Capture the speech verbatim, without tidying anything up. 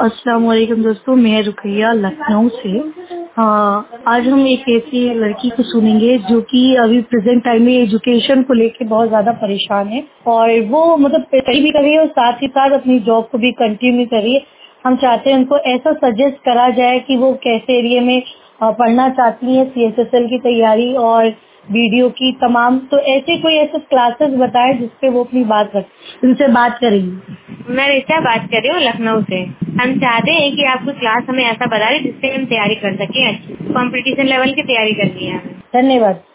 अस्सलाम वालेकुम दोस्तों, मैं रुकैया लखनऊ से। हाँ, आज हम एक ऐसी लड़की को सुनेंगे जो कि अभी प्रेजेंट टाइम में एजुकेशन को लेके बहुत ज्यादा परेशान है और वो मतलब स्टडी भी कर रही है और साथ ही साथ अपनी जॉब को भी कंटिन्यू कर रही है। हम चाहते हैं उनको ऐसा सजेस्ट करा जाए कि वो कैसे एरिया में अ, पढ़ना चाहती है, सी एस एस एल की तैयारी और वीडियो की तमाम। तो ऐसे कोई ऐसे क्लासेस बताएं जिसपे वो अपनी बात रख उनसे बात करेंगी। मैं ऋचा बात कर रही हूँ लखनऊ से। हम चाहते हैं कि आपको क्लास हमें ऐसा बता दें जिससे हम तैयारी कर सकें, अच्छी कंपटीशन लेवल की तैयारी करनी है हमें। धन्यवाद।